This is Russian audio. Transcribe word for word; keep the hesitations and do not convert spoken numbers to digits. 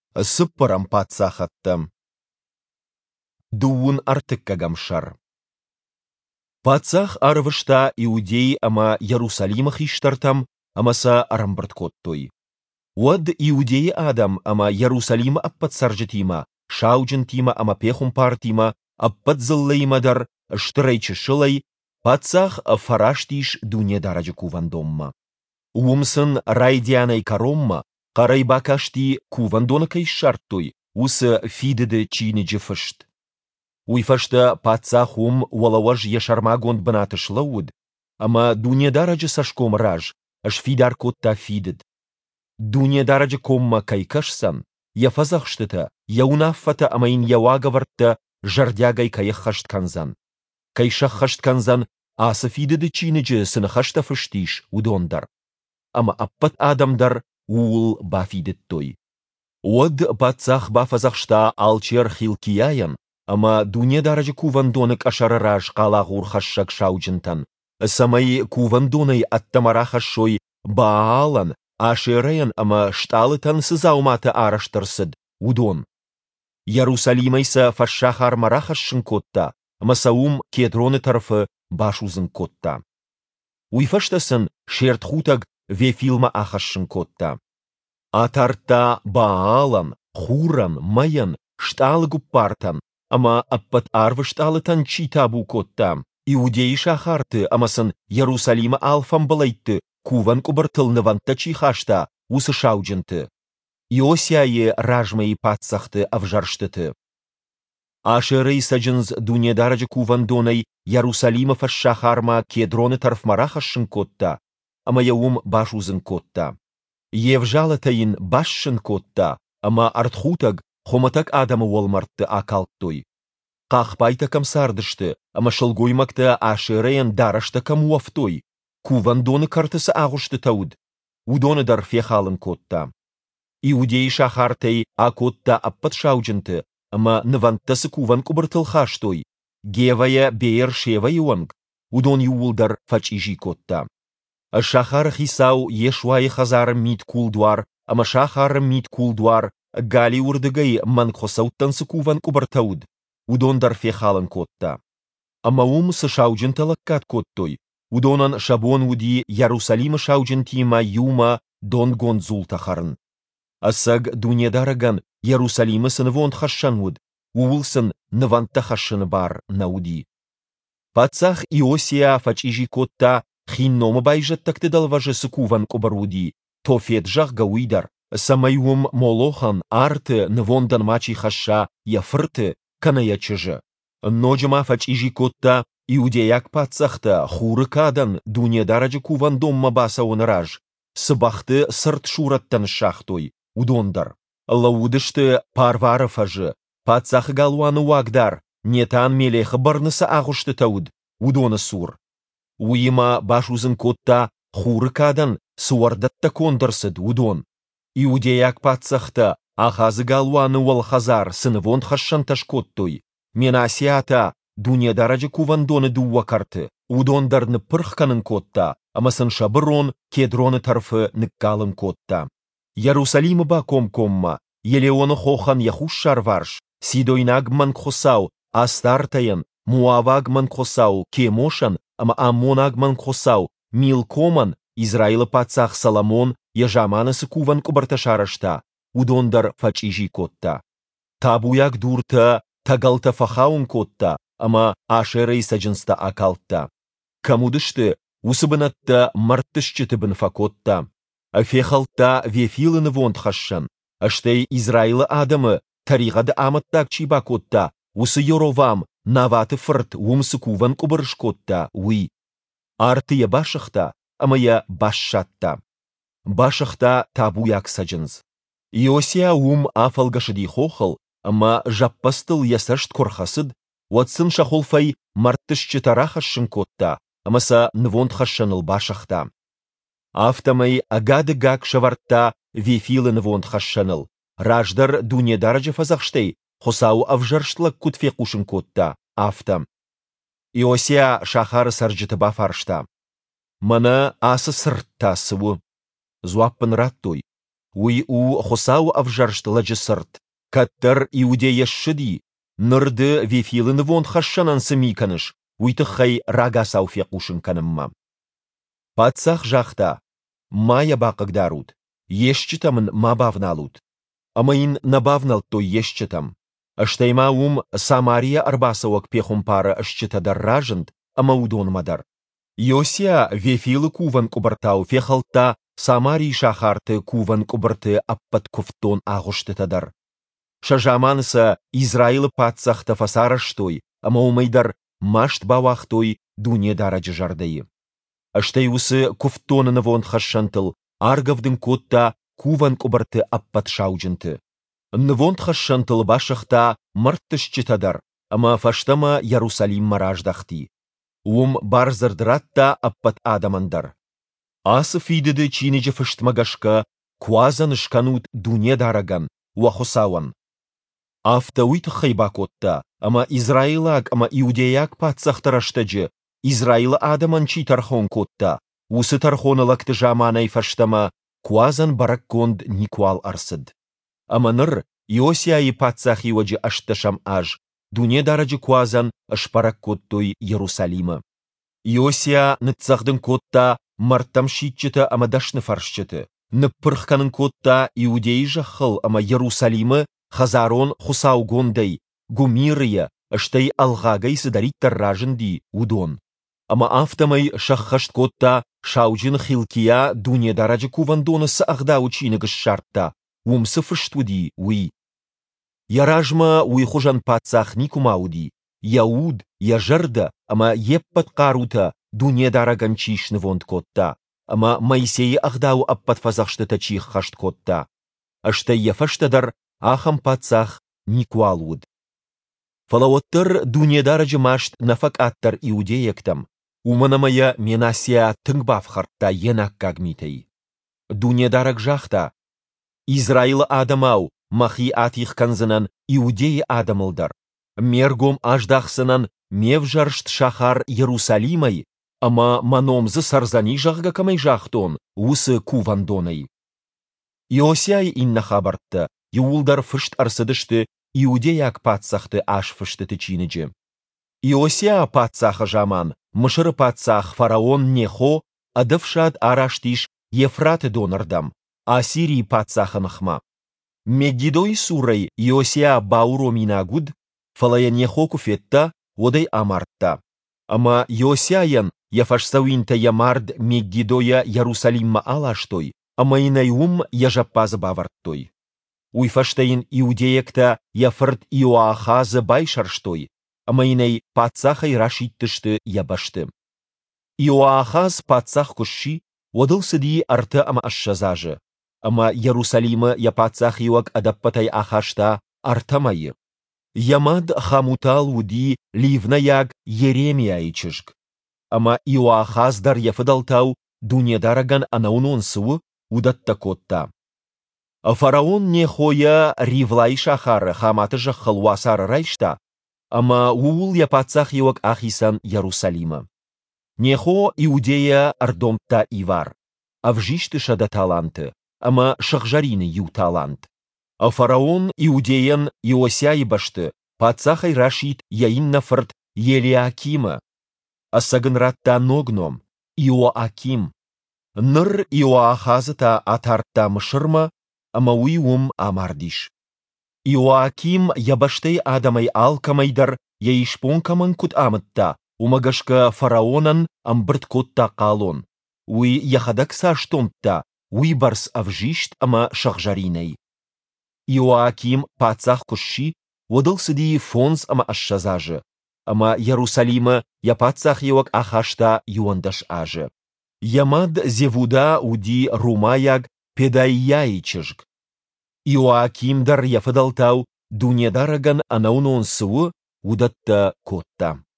Сыппарам патсахаттам. Дуун артыккагамшар. Патсах арвышта иудеи ама Ярусалимах иштартам, амаса арамбрткоттой. Уад иудеи адам ама Ярусалима аппатсаржетима, шауджентима ама пехумпартима, аппатзыллеймадар, штрейчешылай, патсах фараштиш дуне дараджа кувандомма. Уумсын райдианай каромма, карайбакашти кувандонакай шарттой, усы фидеде чинеджи фышт. Уйфашта патсахум уалаваж яшармагонд банатыш лауд, ама дуне дараджа сашком раж, аш фидар котта фидед. Дуне дараджа комма кайкашсан, яфазахштыта, яунаффата амаин яуагавартта жардягай каяхашт канзан. Кайшахашт канзан аса фидеде чинеджи сынахашта фыштиш удондар. Ама аппат адамдар уул бафидеттой. Уад патсах бафазахшта алчер хилкияян, ама дуне дараджа кувандонок ашарараж калагур хашшак шауджентан. Самай кувандонай аттамарахашой баалан, ашераян ама шталытан сызаумата араштарсыд, удон. Ярусалимайса фашшахар марахашшын котта, ама саум кедроны тарфы башузын котта. Уйфаштасын шертхутаг вефилма ахашшын котта. Атарта баалан, хуран, маян, шталы гуппартан, ама аппат арвы шталытан читабу котта. Иудеи шахарты, амасын Ярусалима алфам балайтты, куван кубартылны ванта чихашта, усы шаудженты. Иосияе ражмаи патсахты авжарштыты. Ашерей саджынз дуне дараджа кувандонай Ярусалима фашшахарма кедроны тарфмарахашшын котта, ама яум башузын котта. Евжалатайын башшын котта, ама артхутаг хоматак адама уолмартты акалттой. Қақпайта камсардышты, ама шылгоймакта ашерейн дарашта камуафтой. Кувандоны картысы ағышты тауд. Удоны дар фехалын котта. Иудей шахартай а котта аппат шаудженты, ама нывантасы куван кубыртылхаштой. Гевая бейер шева юанг. Удон юулдар фачижи котта. Шахар хисау ешуай хазар мит кулдуар, ама шахар мит кулдуар, гали урдыгай манхосауттансы куван кубартауд. Удондар фехалын котта. Ама ум сы шаудженталаккат коттой. Удонан шабон уди Ярусалима шауджентима юма дон гонзул тахарын. Асаг дуне дараган Ярусалима сын вонд хашшан уд, уулсын ныванта хашшаны бар науди. Пацах Иосия фачижи котта хиннома байжаттакты далважы сыкуван кубаруди, тофет жах гауидар, самайум молохан арты нывондан мачи хашша яфрты каная чыжы. Ноджама фачижи котта иудеяк пацахта хуры кадан дуне дараджы кувандомма баса онраж, сыбахты сырт шураттан шахтой, удондар. Лаудышты парварыфажы, пацах галуаны вагдар, нетан мелех барныса ағышты тауд, удоны сур. Уима башузын котта хуры кадан суардатта кондырсыд удон. Иудеяк пацахта ахазы галуаны уалхазар сынывон хашшан ташкоттой. Менасията дуне дараджы кувандоны дуа карты, удондарны пырхканын котта, амасын шабырон кедроны тарфы ныккалын котта. Ярусалима ба ком-комма, елеоны хохан яхушшар варш, сидойнаг манхосау, астартайын, муаваг манхосау, кемошан, ама амонаг манхосау, милкоман, Израилы пацах Саламон, яжаманысы куван кубарташарашта, удондар фачижи котта. Табуяк дурта, тагалта фахаун котта, ама ашерей саджынста акалтта. Камудышты, усыбынатта марттышчытыбын факотта. Фехалта вефилыны вонд хашшан. Аштей Израилы адамы таригады аматтак чиба котта. Усы йоровам наваты фырт умсы куван кубырыш котта, уи. Артыя башахта, амая башшатта. Башахта табуяк саджынз. Иосия ум афалгашыди хохыл, ама жаппастыл ясашт корхасыд, уатсын шахолфай марттышчы тарахашшын котта, амаса нвонд хашшаныл башахта. Автомай агады гак шавартта вефилы нвонд хашшаныл. Раждар дуне дараджы фазахштей, хосау авжарштлак кутфе кушын котта, автом. Иосия шахары сарджыты бафаршта. Мана асы сыртта сыву. Зуаппын раттуй. уи у хосау авжаршт ладжесырт, каттар иудея шыди, нырды вефилын вон хашшанан сымиканыш, уйтықхай рагасау фекушын канымма. Патсах жахта, мая бақығдарут, ешчітамын мабавналут. Амаин набавнал то ешчітам. Аштайма ум Самария арбасауак пехумпара ашчитадар ражент, ама удонмадар. Йосия вефилы куван кубартау фехалта Самарий шахарты куван кубарты аппат куфтон агуштытадар. Шажаманса Израилы патсахта фасараштой, ама умайдар машт бавахтой дуне дараджы жардайы. Аштайусы куфтонын вон хашшантыл, аргавдың котта куван кубарты аппат шауджынты. Нвонт хашшантыл башахта мырттышчытадар, ама фаштама Ярусалим мараждахти. Ум барзардратта аппат адамандар. Асы фидыды чинеже фыштмагашка куазан шканут дуне дараган, уахусауан. Афта уйт хайбакотта, ама Израилак, ама иудеяк патсахтараштаджы, Израил адаман чи тархон котта, усы тархоны лакты жаманай фаштама куазан баракконд никуал арсыд. Аманыр Иосияи патсах иваджи ашташам аж, дуне дараджи куазан ашпарак коттой Иерусалима. Иосия нытсахдың котта мартам шитчеті ама дашны фаршчеті, ныппырхканын котта иудей жахыл ама Иерусалимы хазарон хусаугондай, гумирыя, аштай алғагай сыдариттар ражынди удон. Ама автомай шаххашт котта шауджин хилкия дуне дараджи кувандонысы ағда учинігіш шартта, умсы фыштуди уи. Яражма уи хужан патсах никумауди, яуд, яжарда, ама еппат қарута дуне дараган чишны вонд котта, ама Моисей ағдау аппат фазахшты чих хашт котта. Аштай яфаштадар ахам патсах никуалуд. Фалауаттар дуне дараджи машт нафак аттар иудеяктам, уманамая Менасия тыңбав хартта енак кагмитей. Дуне дараг жахта, Израил адамау, махи атих канзынан иудеи адамылдар. Мергом аждахсынан мевжаршт шахар Иерусалимай, ама маномзы сарзани жағга камай жахтон, усы кувандонай. Иосияй инна хабартта, юулдар фышт арсыдышты иудеяк патсахты аш фышты тычинеджі. Иосия патсаха жаман, мышыры патсах фараон нехо, адывшад араштиш Ефраты донардам, Ассирий патсаханахма. Мегидой сурай Иосия бауро минагуд, фалая нехо куфетта, одай амартта. Ама Иосияян яфашсауинта ямард Мегидоя Ярусалимма алаштой, ама инайум яжаппазы баварттой. Уйфаштайын иудеякта яфырт Иоахазы байшарштой, ама инай патсахай рашиттышты ябашты. Иоахаз патсах куши, одыл сыди арты ама ашшазажы, ама Ярусалимы я патсах юак адаппатай ахашта артамайы. Ямад хамутал уди ливнаяг Еремия ичышк. Ама Иоахаз дар яфыдалтау дуне дараган анаунон сывы удатта котта. Фараон нехоя ривлай шахар хаматы жахыл васар райшта, ама уул я патсах юак ахисан Ярусалима. Нехо иудея ардомта ивар, а вжишты шада таланты, ама шахжарины ю талант. А фараон иудеян Иосяй башты, патсахай рашит яинна фырт Елиакима, а сагынратта ногном Иоаким. Ныр Иоахазыта атарта мышырма, ама уиум амардиш. Иоаким ябаштей адамай алкамайдар яишпонкаман кут амытта, умагашка фараонан амбырт котта қалон. Уи яхадак саштомтта, уи барс авжишт ама шахжариней. Иоаким пацах куши, водыл сыди фонс ама ашшазажы, ама Ярусалима я пацах евак ахашта юандаш ажы. Ямад зевуда уди румаяг педайяичыжг. Иоаким дар яфыдалтау дуне дараган анаунон сывы удатта котта.